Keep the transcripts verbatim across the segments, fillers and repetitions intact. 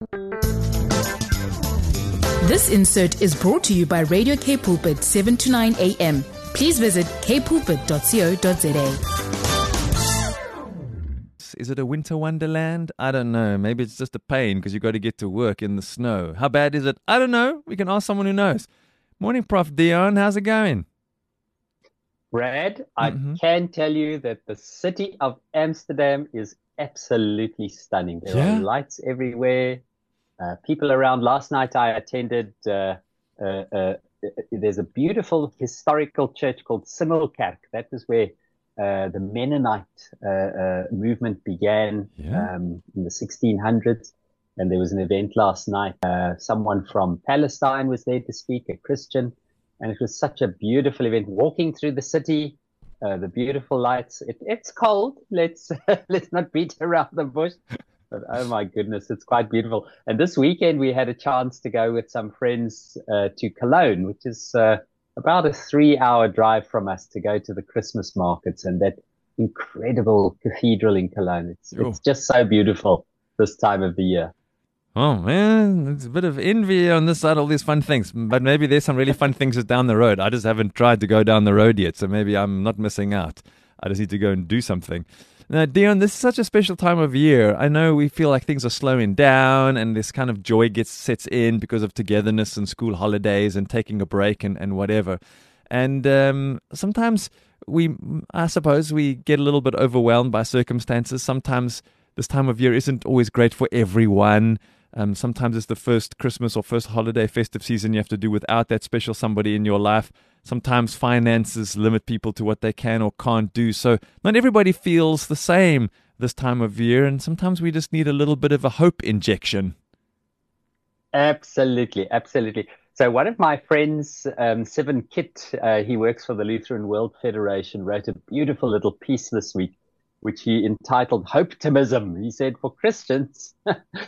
This insert is brought to you by Radio K Pulpit, seven to nine a.m. Please visit k pulpit dot co dot za. Is it a winter wonderland? I don't know. Maybe it's just a pain because you got to get to work in the snow. How bad is it? I don't know. We can ask someone who knows. Morning, Professor Dion. How's it going? Brad, I mm-hmm. can tell you that the city of Amsterdam is absolutely stunning. There yeah. are lights everywhere. Uh, people around. Last night I attended, uh, uh, uh, there's a beautiful historical church called Simmelkerk. That was where uh, the Mennonite uh, uh, movement began yeah. um, in the sixteen hundreds. And there was an event last night. Uh, someone from Palestine was there to speak, a Christian. And it was such a beautiful event, walking through the city, uh, the beautiful lights. It, it's cold. Let's let's not beat around the bush. But oh my goodness, it's quite beautiful. And this weekend we had a chance to go with some friends uh, to Cologne, which is uh, about a three-hour drive from us, to go to the Christmas markets and that incredible cathedral in Cologne. It's, it's just so beautiful this time of the year. Oh, man, it's a bit of envy on this side, all these fun things. But maybe there's some really fun things just down the road. I just haven't tried to go down the road yet, so maybe I'm not missing out. I just need to go and do something. Now, Dion, this is such a special time of year. I know we feel like things are slowing down and this kind of joy gets sets in because of togetherness and school holidays and taking a break and, and whatever. And um, sometimes we, I suppose, we get a little bit overwhelmed by circumstances. Sometimes this time of year isn't always great for everyone. Um, sometimes it's the first Christmas or first holiday festive season you have to do without that special somebody in your life. Sometimes finances limit people to what they can or can't do. So not everybody feels the same this time of year, and sometimes we just need a little bit of a hope injection. Absolutely, absolutely. So one of my friends, um, Sivan Kitt, uh, he works for the Lutheran World Federation, wrote a beautiful little piece this week, which he entitled Hoptimism. He said, for Christians,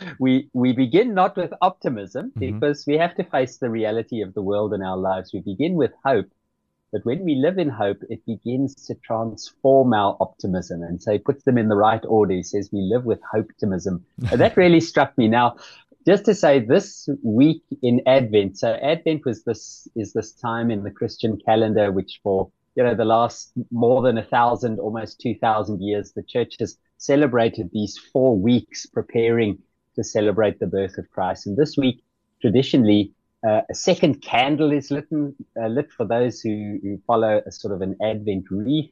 we we begin not with optimism, mm-hmm. because we have to face the reality of the world in our lives. We begin with hope, but when we live in hope, it begins to transform our optimism. And so he puts them in the right order. He says we live with Hoptimism. And that really struck me. Now, just to say, this week in Advent, so Advent was this is this time in the Christian calendar, which for you know, the last more than a thousand, almost two thousand years, the church has celebrated these four weeks preparing to celebrate the birth of Christ. And this week, traditionally, uh, a second candle is lit, uh, lit for those who, who follow a sort of an Advent wreath.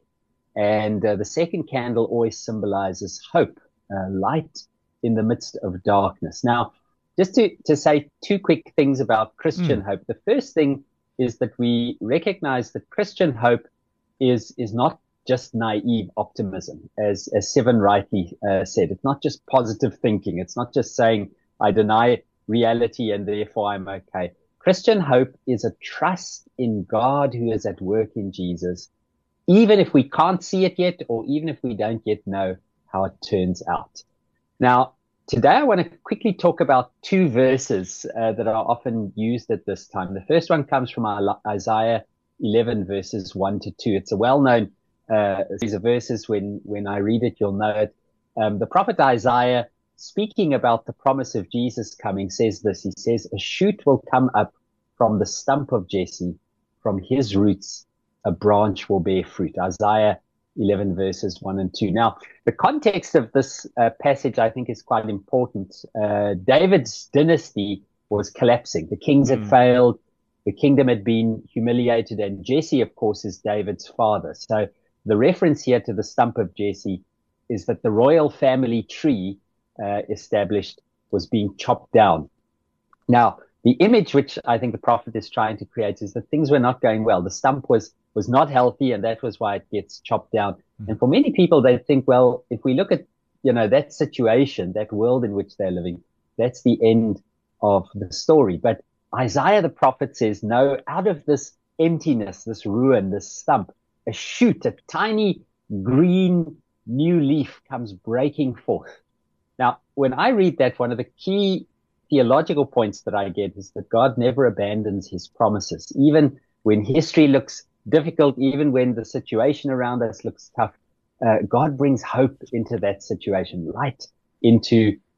And uh, the second candle always symbolizes hope, uh, light in the midst of darkness. Now, just to, to say two quick things about Christian mm. hope. The first thing is that we recognize that Christian hope is is not just naive optimism, as as Sivan rightly uh, said. It's not just positive thinking. It's not just saying, I deny reality and therefore I'm okay. Christian hope is a trust in God who is at work in Jesus, even if we can't see it yet, or even if we don't yet know how it turns out. Now, today I want to quickly talk about two verses uh, that are often used at this time. The first one comes from Isaiah eleven, verses one to two. It's a well-known uh, series of verses. When, when I read it, you'll know it. Um, the prophet Isaiah, speaking about the promise of Jesus coming, says this. He says, a shoot will come up from the stump of Jesse. From his roots, a branch will bear fruit. Isaiah eleven, verses one and two. Now, the context of this uh, passage, I think, is quite important. Uh, David's dynasty was collapsing. The kings had mm. failed. The kingdom had been humiliated, and Jesse, of course, is David's father. So the reference here to the stump of Jesse is that the royal family tree uh, established was being chopped down. Now, the image which I think the prophet is trying to create is that things were not going well. The stump was was not healthy, and that was why it gets chopped down. Mm-hmm. And for many people, they think, well, if we look at, you know, that situation, that world in which they're living, that's the end of the story. But Isaiah the prophet says, no, out of this emptiness, this ruin, this stump, a shoot, a tiny green new leaf comes breaking forth. Now, when I read that, one of the key theological points that I get is that God never abandons his promises. Even when history looks difficult, even when the situation around us looks tough, uh, God brings hope into that situation, light into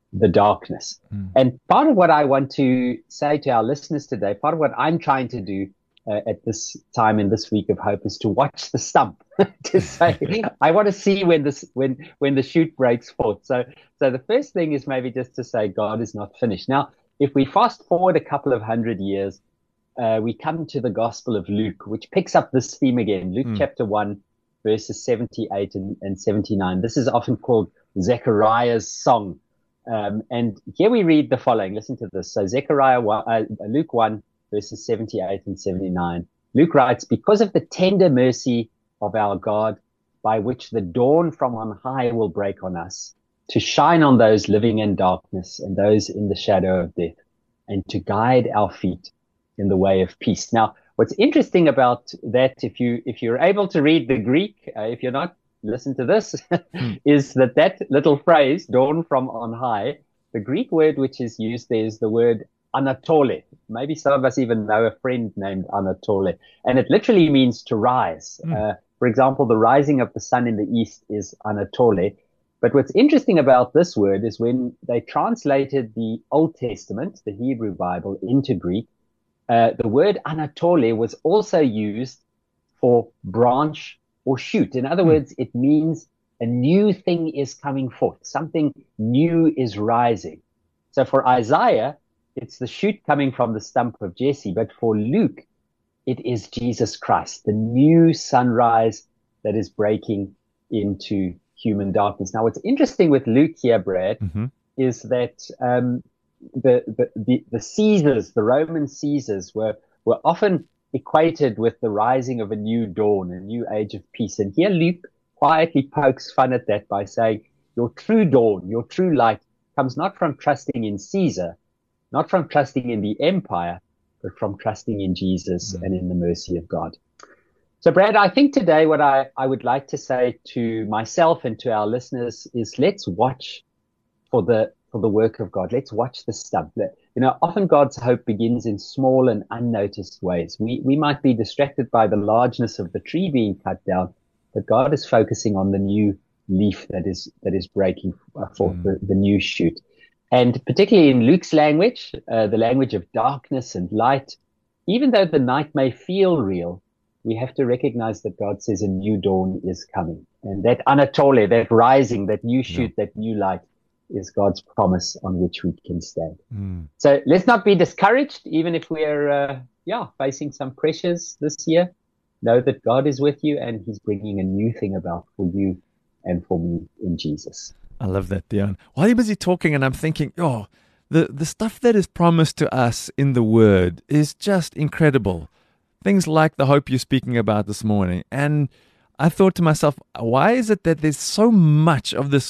the darkness. Mm. And part of what I want to say to our listeners today, part of what I'm trying to do uh, at this time in this week of hope is to watch the stump, to say, I want to see when this, when, when the shoot breaks forth. So, so the first thing is maybe just to say God is not finished. Now, if we fast forward a couple of hundred years, uh, we come to the Gospel of Luke, which picks up this theme again. Luke mm. chapter one, verses seventy-eight and, and seventy-nine. This is often called Zechariah's song. Um, and here we read the following. Listen to this. So Zechariah, uh, Luke one, verses seventy-eight and seventy-nine. Luke writes, because of the tender mercy of our God, by which the dawn from on high will break on us, to shine on those living in darkness and those in the shadow of death, and to guide our feet in the way of peace. Now, what's interesting about that, if you, if you're able to read the Greek, uh, if you're not, listen to this, mm. is that that little phrase, dawn from on high, the Greek word which is used there is the word Anatole. Maybe some of us even know a friend named Anatole. And it literally means to rise. Mm. Uh, for example, the rising of the sun in the east is Anatole. But what's interesting about this word is when they translated the Old Testament, the Hebrew Bible, into Greek, uh, the word Anatole was also used for branch or shoot. In other mm. words, it means a new thing is coming forth. Something new is rising. So for Isaiah, it's the shoot coming from the stump of Jesse. But for Luke, it is Jesus Christ, the new sunrise that is breaking into human darkness. Now, what's interesting with Luke here, Brad, mm-hmm. is that um, the, the, the, the Caesars, the Roman Caesars, were, were often equated with the rising of a new dawn, a new age of peace. And here Luke quietly pokes fun at that by saying, your true dawn, your true light comes not from trusting in Caesar, not from trusting in the empire, but from trusting in Jesus mm. and in the mercy of God. So, Brad, I think today what I, I would like to say to myself and to our listeners is let's watch for the for the work of God. Let's watch the stump. You know, often God's hope begins in small and unnoticed ways. We we might be distracted by the largeness of the tree being cut down, but God is focusing on the new leaf that is that is breaking forth, mm. the, the new shoot. And particularly in Luke's language, uh, the language of darkness and light, even though the night may feel real, we have to recognize that God says a new dawn is coming. And that Anatole, that rising, that new shoot, yeah. that new light is God's promise on which we can stand. Mm. So let's not be discouraged, even if we're, uh, yeah, facing some pressures this year. Know that God is with you and he's bringing a new thing about for you and for me in Jesus. I love that, Dion. While you're busy talking and I'm thinking, oh, the, the stuff that is promised to us in the Word is just incredible. Things like the hope you're speaking about this morning. And I thought to myself, why is it that there's so much of this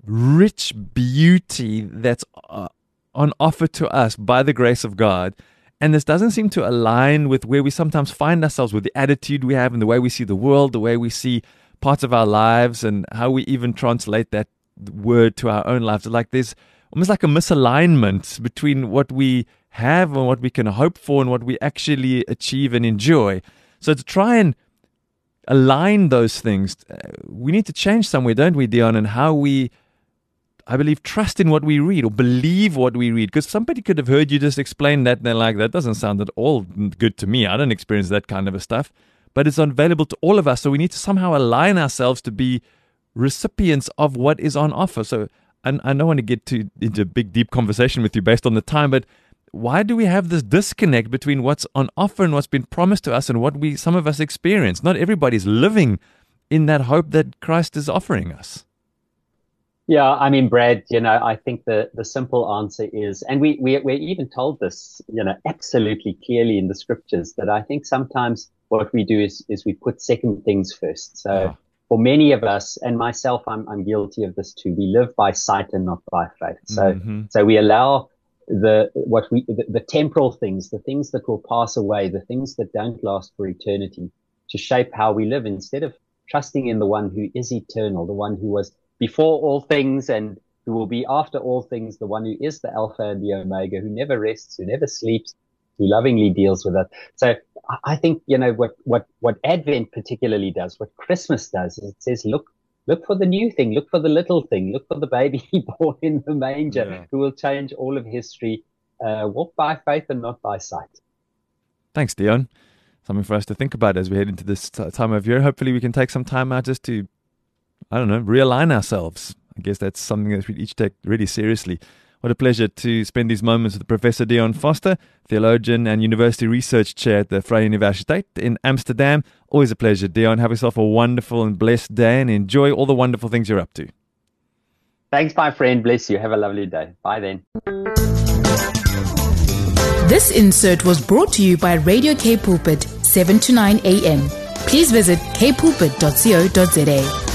rich beauty that's uh, on offer to us by the grace of God, and this doesn't seem to align with where we sometimes find ourselves, with the attitude we have and the way we see the world, the way we see parts of our lives, and how we even translate that word to our own lives. Like there's almost like a misalignment between what we have and what we can hope for and what we actually achieve and enjoy. So to try and align those things, we need to change somewhere, don't we, Dion, and how we, I believe, trust in what we read or believe what we read. Because somebody could have heard you just explain that and they're like, that doesn't sound at all good to me. I don't experience that kind of a stuff. But it's available to all of us. So we need to somehow align ourselves to be recipients of what is on offer. So and I don't want to get to, into a big, deep conversation with you based on the time, but why do we have this disconnect between what's on offer and what's been promised to us and what we, some of us, experience? Not everybody's living in that hope that Christ is offering us. Yeah, I mean, Brad, you know, I think the, the simple answer is, and we, we, we're even told this, you know, absolutely clearly in the scriptures, that I think sometimes what we do is, is we put second things first. So yeah. For many of us, and myself, I'm, I'm guilty of this too, we live by sight and not by faith. So, mm-hmm. so we allow the, what we, the, the temporal things, the things that will pass away, the things that don't last for eternity, to shape how we live, instead of trusting in the one who is eternal, the one who was before all things and who will be after all things, the one who is the Alpha and the Omega, who never rests, who never sleeps, who lovingly deals with us. So I think, you know, what, what, what Advent particularly does, what Christmas does, is it says, look, look for the new thing, look for the little thing, look for the baby born in the manger yeah. who will change all of history. Uh, walk by faith and not by sight. Thanks, Dion. Something for us to think about as we head into this t- time of year. Hopefully we can take some time out just to, I don't know, realign ourselves. I guess that's something that we each take really seriously. What a pleasure to spend these moments with Professor Dion Foster, theologian and university research chair at the Vrye Universiteit in Amsterdam. Always a pleasure, Dion. Have yourself a wonderful and blessed day and enjoy all the wonderful things you're up to. Thanks, my friend. Bless you. Have a lovely day. Bye then. This insert was brought to you by Radio K Pulpit, seven to nine a.m. Please visit k pulpit dot co dot za.